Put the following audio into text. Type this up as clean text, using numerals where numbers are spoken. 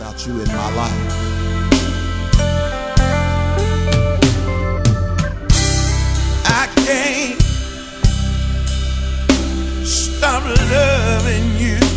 without you in my life. I can't stop loving you.